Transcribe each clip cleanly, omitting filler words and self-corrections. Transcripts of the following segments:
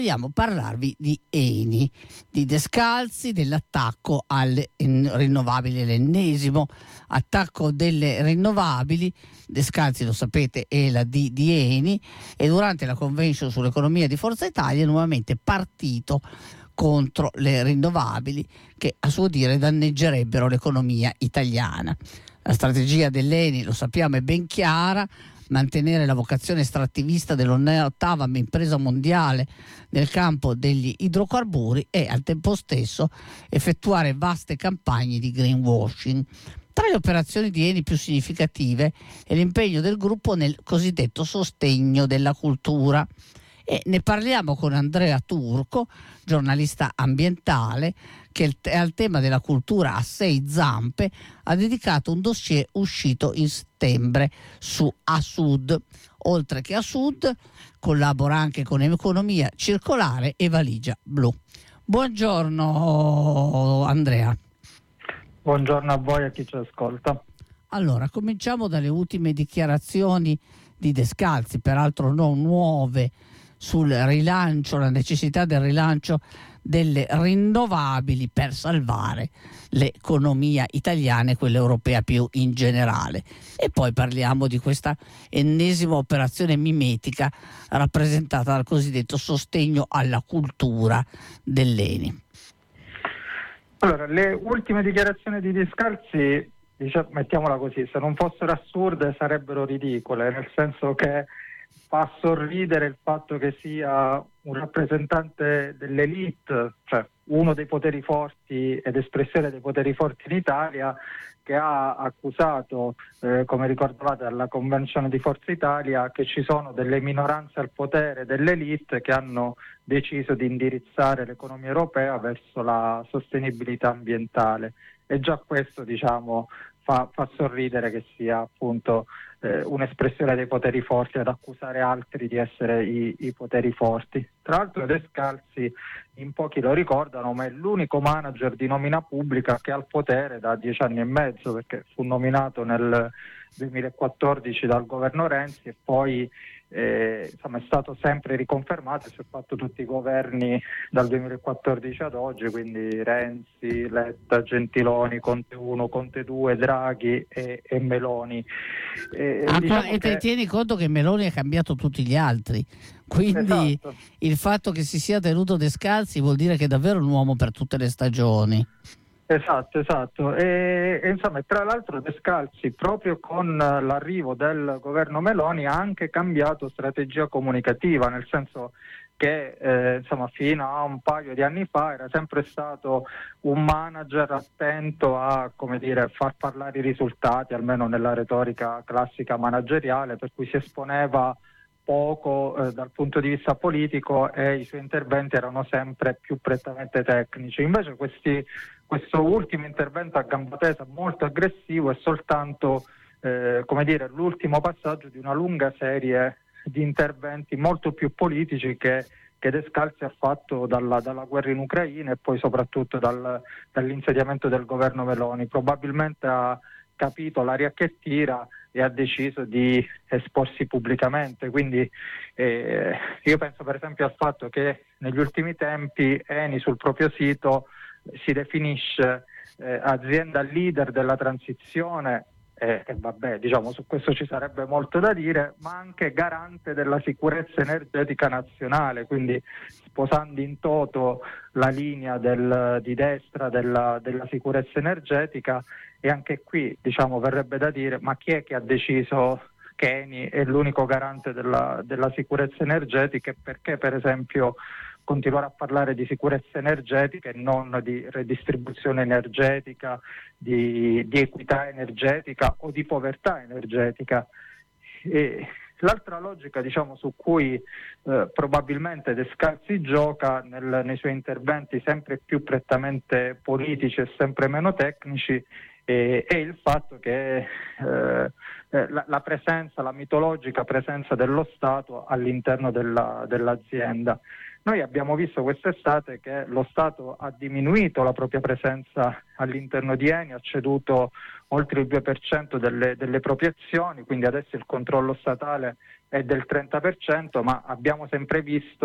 Vogliamo parlarvi di Eni, di Descalzi, dell'attacco alle rinnovabili, l'ennesimo attacco delle rinnovabili. Descalzi, lo sapete, è la D di Eni, e durante la convention sull'economia di Forza Italia è nuovamente partito contro le rinnovabili, che a suo dire danneggerebbero l'economia italiana. La strategia dell'Eni, lo sappiamo, è ben chiara: mantenere la vocazione estrattivista dell'8ª impresa mondiale nel campo degli idrocarburi e al tempo stesso effettuare vaste campagne di greenwashing. Tra le operazioni di Eni più significative è l'impegno del gruppo nel cosiddetto sostegno della cultura, e ne parliamo con Andrea Turco, giornalista ambientale, che al tema della cultura a 6 zampe ha dedicato un dossier uscito in settembre su A Sud. Oltre che a Sud, collabora anche con Economia Circolare e Valigia Blu. Buongiorno Andrea. Buongiorno a voi e a chi ci ascolta. Allora, cominciamo dalle ultime dichiarazioni di Descalzi, peraltro non nuove, sul rilancio, la necessità del rilancio delle rinnovabili per salvare l'economia italiana e quella europea più in generale. E poi parliamo di questa ennesima operazione mimetica rappresentata dal cosiddetto sostegno alla cultura dell'Eni. Allora, le ultime dichiarazioni di Descalzi, mettiamola così, se non fossero assurde sarebbero ridicole, nel senso che fa sorridere il fatto che sia un rappresentante dell'elite, cioè uno dei poteri forti ed espressione dei poteri forti in Italia, che ha accusato, come ricordavate alla convenzione di Forza Italia, che ci sono delle minoranze al potere dell'elite che hanno deciso di indirizzare l'economia europea verso la sostenibilità ambientale. E già questo, fa sorridere che sia appunto un'espressione dei poteri forti ad accusare altri di essere i poteri forti. Tra l'altro Descalzi, in pochi lo ricordano, ma è l'unico manager di nomina pubblica che ha il potere da 10 anni e mezzo, perché fu nominato nel 2014 dal governo Renzi e poi è stato sempre riconfermato, si è fatto tutti i governi dal 2014 ad oggi, quindi Renzi, Letta, Gentiloni, Conte 1, Conte 2, Draghi e Meloni. E tieni conto che Meloni ha cambiato tutti gli altri, quindi esatto. Il fatto che si sia tenuto Descalzi vuol dire che è davvero un uomo per tutte le stagioni. Esatto. E tra l'altro Descalzi, proprio con l'arrivo del governo Meloni, ha anche cambiato strategia comunicativa, nel senso che fino a un paio di anni fa era sempre stato un manager attento a, far parlare i risultati, almeno nella retorica classica manageriale, per cui si esponeva poco dal punto di vista politico e i suoi interventi erano sempre più prettamente tecnici. Invece questo ultimo intervento a gamba tesa molto aggressivo è soltanto l'ultimo passaggio di una lunga serie di interventi molto più politici che Descalzi ha fatto dalla guerra in Ucraina e poi soprattutto dall'insediamento del governo Meloni. Probabilmente ha capito l'aria che tira e ha deciso di esporsi pubblicamente. Quindi io penso per esempio al fatto che negli ultimi tempi Eni sul proprio sito si definisce azienda leader della transizione e su questo ci sarebbe molto da dire, ma anche garante della sicurezza energetica nazionale, quindi sposando in toto la linea di destra della sicurezza energetica. E anche qui verrebbe da dire: ma chi è che ha deciso che Eni è l'unico garante della sicurezza energetica, e perché per esempio continuare a parlare di sicurezza energetica e non di redistribuzione energetica, di equità energetica o di povertà energetica? E l'altra logica su cui probabilmente Descalzi gioca nei suoi interventi sempre più prettamente politici e sempre meno tecnici è il fatto che la mitologica presenza dello Stato all'interno dell'azienda. Noi abbiamo visto quest'estate che lo Stato ha diminuito la propria presenza all'interno di Eni, ha ceduto oltre il 2% delle proprie azioni, quindi adesso il controllo statale è del 30%, ma abbiamo sempre visto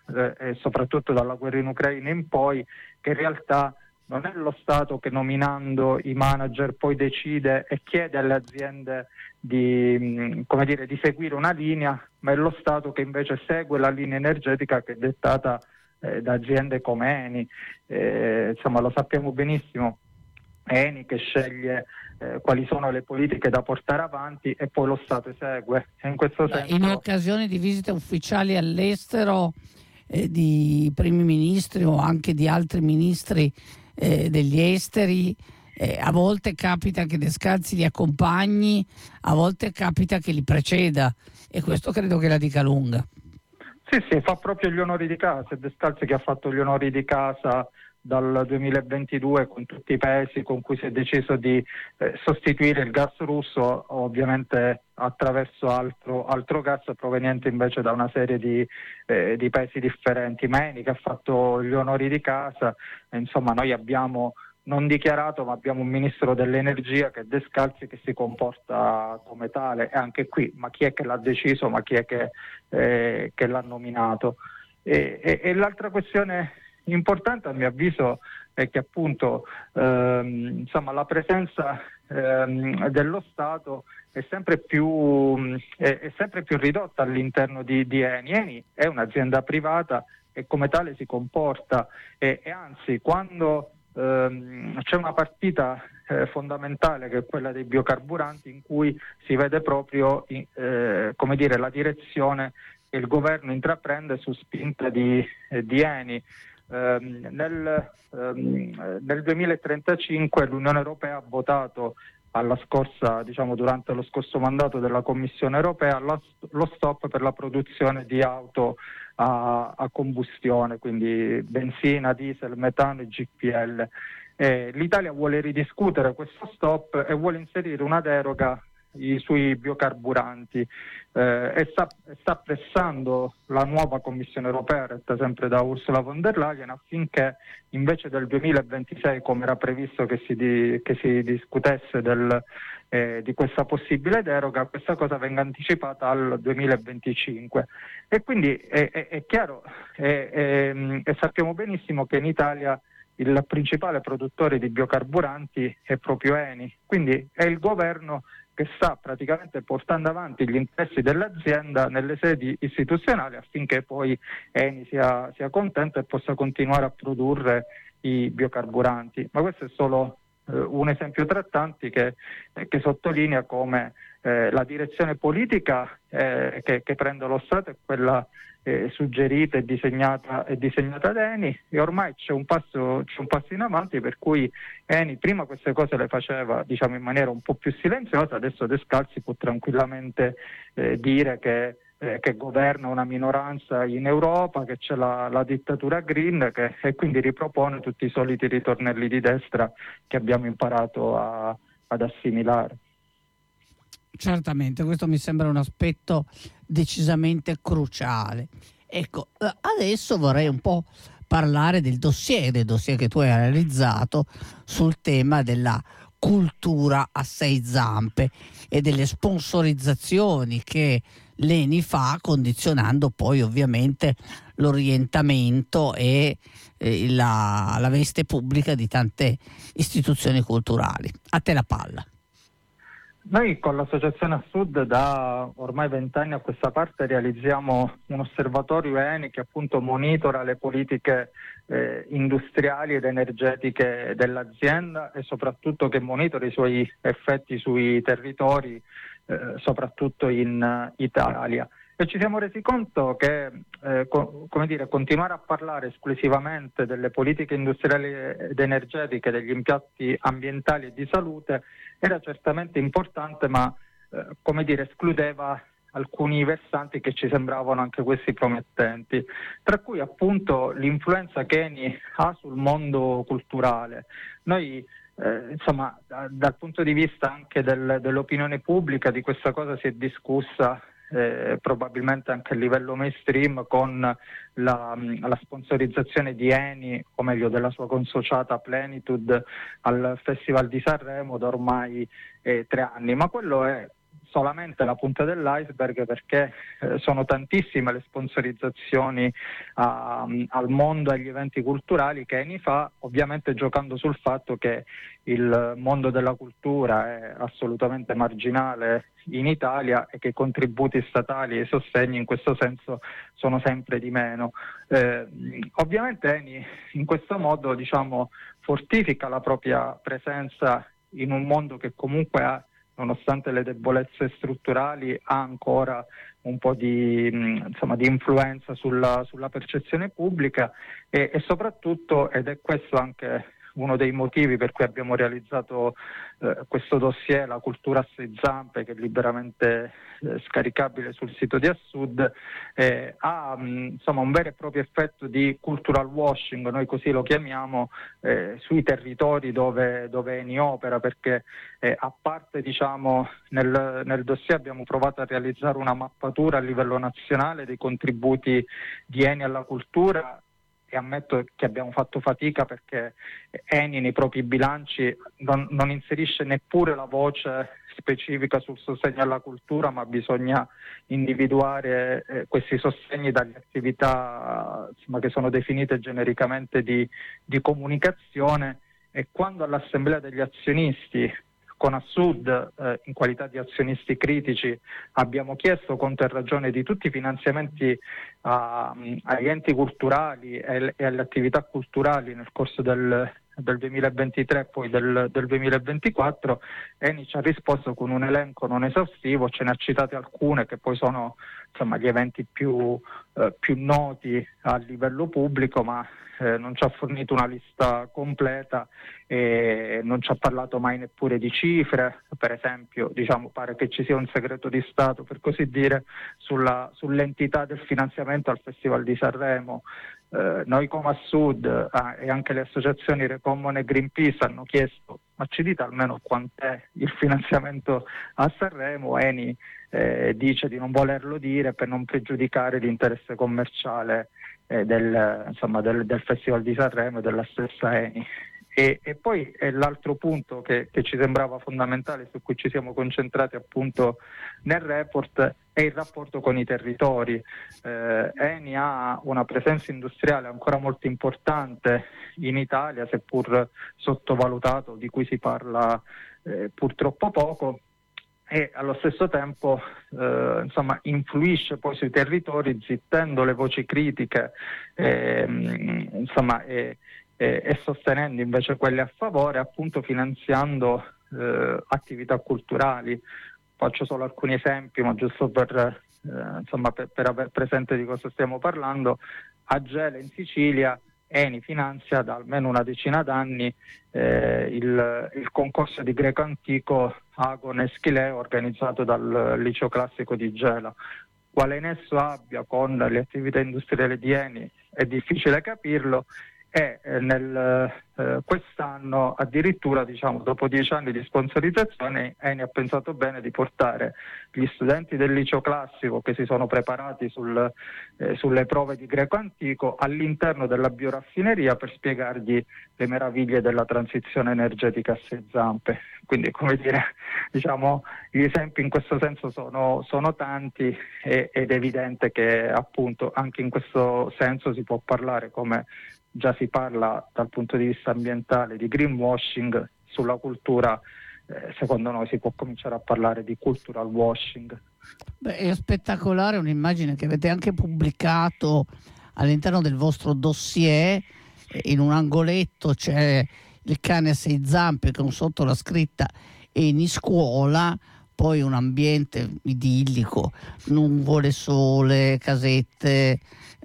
e soprattutto dalla guerra in Ucraina in poi, che in realtà non è lo Stato che nominando i manager poi decide e chiede alle aziende di seguire una linea, ma è lo Stato che invece segue la linea energetica che è dettata da aziende come Eni. Insomma, lo sappiamo benissimo, Eni che sceglie quali sono le politiche da portare avanti e poi lo Stato esegue. In questo senso, in occasione di visite ufficiali all'estero di primi ministri o anche di altri ministri degli esteri, a volte capita che Descalzi li accompagni, a volte capita che li preceda, e questo credo che la dica lunga. Sì, fa proprio gli onori di casa. È Descalzi che ha fatto gli onori di casa dal 2022 con tutti i paesi con cui si è deciso di sostituire il gas russo, ovviamente attraverso altro gas proveniente invece da una serie di paesi differenti. Eni che ha fatto gli onori di casa, insomma noi abbiamo non dichiarato, ma abbiamo un ministro dell'energia che è Descalzi, che si comporta come tale, e anche qui, ma chi è che l'ha deciso, ma chi è che l'ha nominato? E l'altra questione importante a mio avviso è che appunto la presenza dello Stato è sempre più ridotta all'interno di Eni. Eni è un'azienda privata e come tale si comporta e anzi quando c'è una partita fondamentale che è quella dei biocarburanti, in cui si vede proprio la direzione che il governo intraprende su spinta di Eni. Nel 2035 l'Unione Europea ha votato durante lo scorso mandato della Commissione Europea lo stop per la produzione di auto a combustione, quindi benzina, diesel, metano e GPL. L'Italia vuole ridiscutere questo stop e vuole inserire una deroga sui biocarburanti e sta pressando la nuova Commissione Europea, retta sempre da Ursula von der Leyen, affinché invece del 2026, come era previsto che si discutesse di questa possibile deroga, questa cosa venga anticipata al 2025. E quindi è chiaro e sappiamo benissimo che in Italia il principale produttore di biocarburanti è proprio Eni, quindi è il governo che sta praticamente portando avanti gli interessi dell'azienda nelle sedi istituzionali affinché poi Eni sia contento e possa continuare a produrre i biocarburanti. Ma questo è solo un esempio tra tanti che sottolinea come la direzione politica che prende lo Stato è quella suggerita e disegnata da Eni, e ormai c'è un passo in avanti, per cui Eni prima queste cose le faceva in maniera un po' più silenziosa, adesso Descalzi può tranquillamente dire che governa una minoranza in Europa, che c'è la dittatura green, e quindi ripropone tutti i soliti ritornelli di destra che abbiamo imparato ad assimilare. Certamente, questo mi sembra un aspetto decisamente cruciale. Ecco, adesso vorrei un po' parlare del dossier che tu hai realizzato sul tema della cultura a 6 zampe e delle sponsorizzazioni che l'Eni fa, condizionando poi ovviamente l'orientamento e la veste pubblica di tante istituzioni culturali. A te la palla. Noi con l'Associazione a Sud da ormai 20 anni a questa parte realizziamo un osservatorio Eni che appunto monitora le politiche industriali ed energetiche dell'azienda e soprattutto che monitora i suoi effetti sui territori, soprattutto in Italia. E ci siamo resi conto che continuare a parlare esclusivamente delle politiche industriali ed energetiche, degli impianti ambientali e di salute era certamente importante, ma escludeva alcuni versanti che ci sembravano anche questi promettenti, tra cui appunto l'influenza che Eni ha sul mondo culturale. Noi dal punto di vista anche dell'opinione pubblica di questa cosa si è discussa probabilmente anche a livello mainstream con la sponsorizzazione di Eni, o meglio della sua consociata Plenitude, al Festival di Sanremo da ormai 3 anni, ma quello è solamente la punta dell'iceberg, perché sono tantissime le sponsorizzazioni al mondo e agli eventi culturali che ENI fa, ovviamente giocando sul fatto che il mondo della cultura è assolutamente marginale in Italia e che i contributi statali e i sostegni in questo senso sono sempre di meno. Ovviamente ENI in questo modo, diciamo, fortifica la propria presenza in un mondo che comunque ha, nonostante le debolezze strutturali, ha ancora un po' di influenza sulla percezione pubblica e soprattutto, ed è questo anche uno dei motivi per cui abbiamo realizzato questo dossier, La cultura a sei zampe, che è liberamente scaricabile sul sito di Assud, ha un vero e proprio effetto di cultural washing, noi così lo chiamiamo, sui territori dove ENI opera, perché a parte, diciamo, nel dossier abbiamo provato a realizzare una mappatura a livello nazionale dei contributi di ENI alla cultura, e ammetto che abbiamo fatto fatica perché ENI nei propri bilanci non inserisce neppure la voce specifica sul sostegno alla cultura, ma bisogna individuare questi sostegni dalle attività che sono definite genericamente di comunicazione, e quando all'Assemblea degli azionisti con Assud, in qualità di azionisti critici, abbiamo chiesto conto e ragione di tutti i finanziamenti agli enti culturali e alle attività culturali nel corso del 2023 e poi del 2024, ENI ci ha risposto con un elenco non esaustivo, ce ne ha citate alcune che poi sono gli eventi più noti a livello pubblico, ma non ci ha fornito una lista completa e non ci ha parlato mai neppure di cifre. Per esempio, pare che ci sia un segreto di Stato, per così dire, sull'entità del finanziamento al Festival di Sanremo. Noi come Assud e anche le associazioni Recommon e Greenpeace hanno chiesto: ma ci dite almeno quant'è il finanziamento a Sanremo? ENI dice di non volerlo dire per non pregiudicare l'interesse commerciale del Festival di Sanremo e della stessa ENI. E poi l'altro punto che ci sembrava fondamentale, su cui ci siamo concentrati appunto nel report, è il rapporto con i territori. ENI ha una presenza industriale ancora molto importante in Italia, seppur sottovalutato, di cui si parla purtroppo poco, e allo stesso tempo influisce poi sui territori, zittendo le voci critiche e sostenendo invece quelle a favore, appunto finanziando attività culturali. Faccio solo alcuni esempi, ma giusto per aver presente di cosa stiamo parlando. A Gela in Sicilia ENI finanzia da almeno una decina d'anni il concorso di greco antico Agon Eschileo, organizzato dal liceo classico di Gela. Quale nesso abbia con le attività industriali di ENI è difficile capirlo, e quest'anno addirittura, dopo 10 anni di sponsorizzazione, ENI ha pensato bene di portare gli studenti del liceo classico che si sono preparati sulle prove di greco antico all'interno della bioraffineria per spiegargli le meraviglie della transizione energetica a sei zampe. Quindi, come dire, gli esempi in questo senso sono tanti, ed è evidente che appunto anche in questo senso si può parlare, come già si parla dal punto di vista ambientale, di greenwashing. Sulla cultura secondo noi si può cominciare a parlare di cultural washing. Beh, è spettacolare un'immagine che avete anche pubblicato all'interno del vostro dossier. In un angoletto c'è il cane a sei zampe con sotto la scritta ENI Scuola, poi un ambiente idillico, nuvole, sole, casette,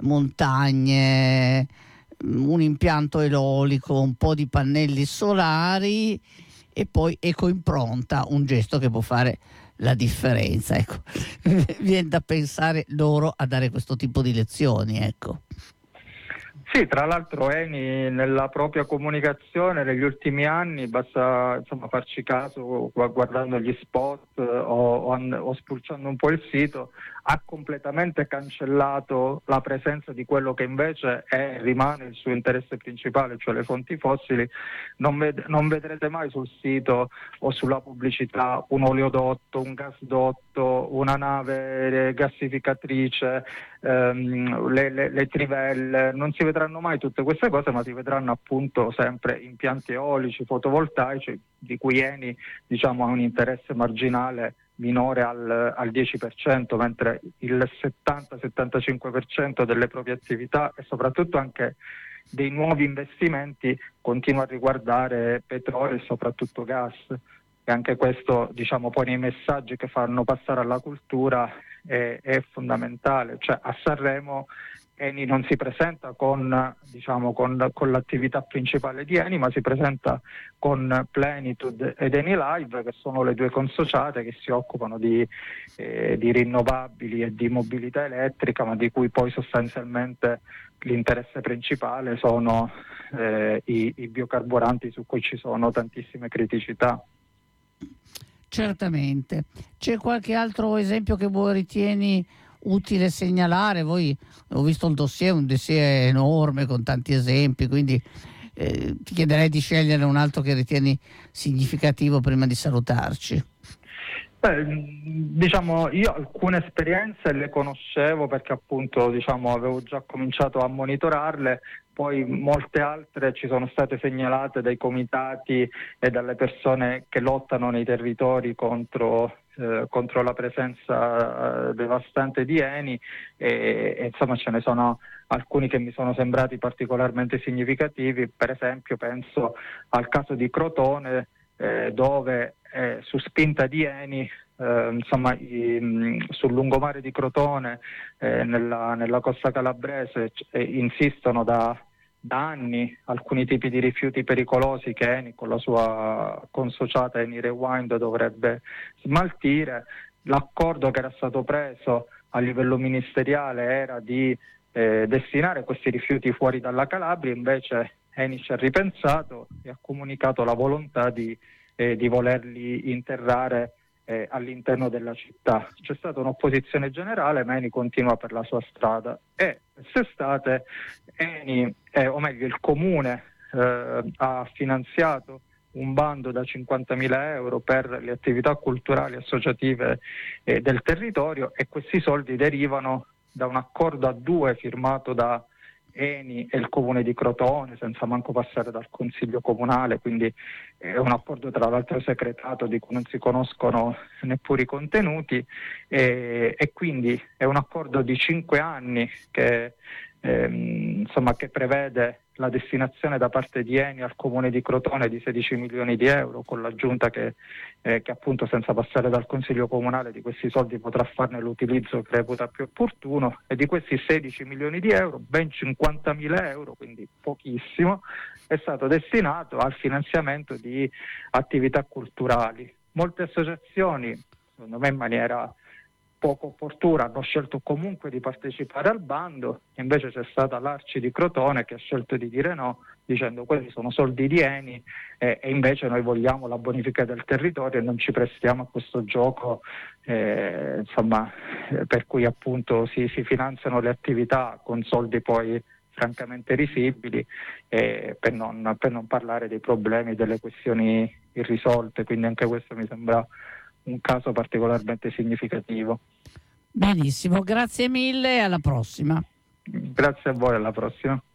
montagne, un impianto eolico, un po' di pannelli solari e poi ecoimpronta, un gesto che può fare la differenza. Ecco. Viene da pensare loro a dare questo tipo di lezioni, ecco. Sì, tra l'altro ENI nella propria comunicazione negli ultimi anni, basta farci caso guardando gli spot o spulciando un po' il sito, ha completamente cancellato la presenza di quello che invece rimane il suo interesse principale, cioè le fonti fossili. Non vedrete mai sul sito o sulla pubblicità un oleodotto, un gasdotto, una nave gassificatrice, le trivelle. Non si vedranno mai tutte queste cose, ma si vedranno appunto sempre impianti eolici, fotovoltaici, di cui Eni, diciamo, ha un interesse marginale minore al 10%, mentre il 70-75% delle proprie attività e soprattutto anche dei nuovi investimenti continua a riguardare petrolio e soprattutto gas. E anche questo, diciamo, poi nei messaggi che fanno passare alla cultura è fondamentale. Cioè, a Sanremo Eni non si presenta con l'attività principale di Eni, ma si presenta con Plenitude ed Eni Live, che sono le due consociate che si occupano di rinnovabili e di mobilità elettrica, ma di cui poi sostanzialmente l'interesse principale sono i biocarburanti, su cui ci sono tantissime criticità. Certamente. C'è qualche altro esempio che voi ritieni utile segnalare? Voi, ho visto un dossier enorme con tanti esempi, quindi ti chiederei di scegliere un altro che ritieni significativo prima di salutarci. Diciamo, io alcune esperienze le conoscevo perché appunto, diciamo, avevo già cominciato a monitorarle, poi molte altre ci sono state segnalate dai comitati e dalle persone che lottano nei territori contro la presenza devastante di Eni e insomma ce ne sono alcuni che mi sono sembrati particolarmente significativi. Per esempio penso al caso di Crotone, dove su spinta di Eni sul lungomare di Crotone, nella costa calabrese, insistono da anni alcuni tipi di rifiuti pericolosi che Eni con la sua consociata Eni Rewind dovrebbe smaltire. L'accordo che era stato preso a livello ministeriale era di destinare questi rifiuti fuori dalla Calabria, invece Eni ci ha ripensato e ha comunicato la volontà di volerli interrare all'interno della città. C'è stata un'opposizione generale, ma Eni continua per la sua strada e quest'estate Eni, o meglio il comune, ha finanziato un bando da 50.000 euro per le attività culturali associative del territorio, e questi soldi derivano da un accordo a due firmato da Eni e il comune di Crotone, senza manco passare dal consiglio comunale, quindi è un accordo tra l'altro segretato di cui non si conoscono neppure i contenuti, e quindi è un accordo di 5 anni che prevede la destinazione da parte di Eni al comune di Crotone di 16 milioni di euro, con l'aggiunta che appunto, senza passare dal consiglio comunale, di questi soldi potrà farne l'utilizzo che reputa più opportuno, e di questi 16 milioni di euro ben 50.000 euro, quindi pochissimo, è stato destinato al finanziamento di attività culturali. Molte associazioni, secondo me in maniera poco opportuna, hanno scelto comunque di partecipare al bando, invece c'è stata l'Arci di Crotone che ha scelto di dire no, dicendo quelli sono soldi di Eni e invece noi vogliamo la bonifica del territorio e non ci prestiamo a questo gioco per cui appunto si finanziano le attività con soldi poi francamente risibili, per non parlare dei problemi, delle questioni irrisolte. Quindi anche questo mi sembra un caso particolarmente significativo. Benissimo, grazie mille e alla prossima. Grazie a voi, alla prossima.